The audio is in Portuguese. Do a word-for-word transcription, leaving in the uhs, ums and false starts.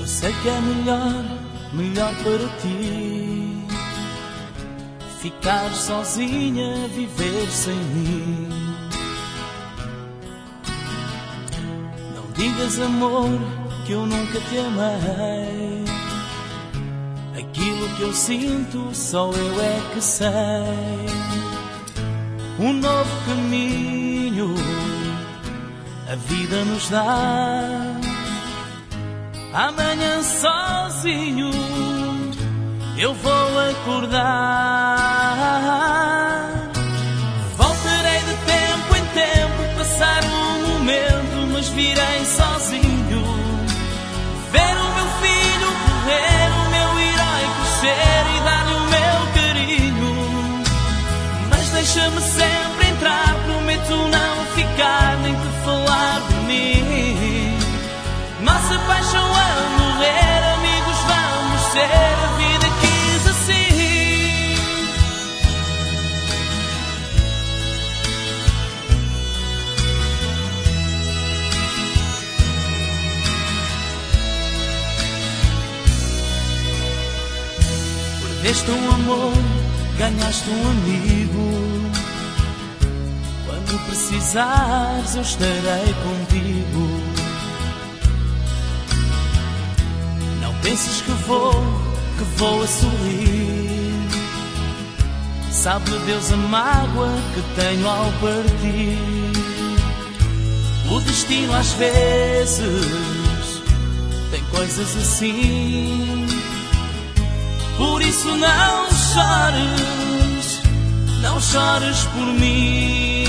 Eu sei que é melhor, melhor para ti ficar sozinha, viver sem mim. Não digas, amor, que eu nunca te amei. Aquilo que eu sinto só eu é que sei. Um novo caminho a vida nos dá. Amanhã sozinho eu vou acordar. Voltarei de tempo em tempo, passar um momento, mas virei sozinho. Ver o meu filho correr, o meu herói crescer e dar-lhe o meu carinho. Mas deixa-me sempre entrar, prometo não ficar nem te falar de mim. Nossa paixão a morrer, amigos vamos ser, a vida quis assim. Perdeste um amor, ganhaste um amigo. Quando precisares eu estarei contigo. Penses que vou, que vou a sorrir. Sabe Deus a mágoa que tenho ao partir. O destino às vezes tem coisas assim. Por isso não chores, não chores por mim.